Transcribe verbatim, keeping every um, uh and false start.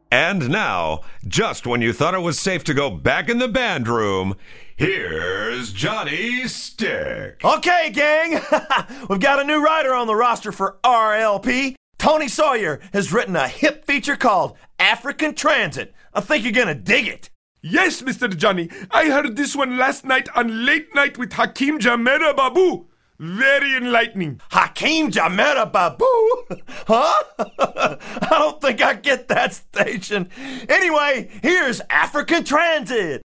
And now, just when you thought it was safe to go back in the band room, here's Johnny Stick. Okay, gang, we've got a new writer on the roster for R L P. Tony Sawyer has written a hip feature called African Transit. I think you're gonna dig it. Yes, Mister Johnny, I heard this one last night on Late Night with Hakeem Jamera Babu. Very enlightening. Hakeem Jamera Babu? Huh? I don't think I get that station. Anyway, here's African Transit.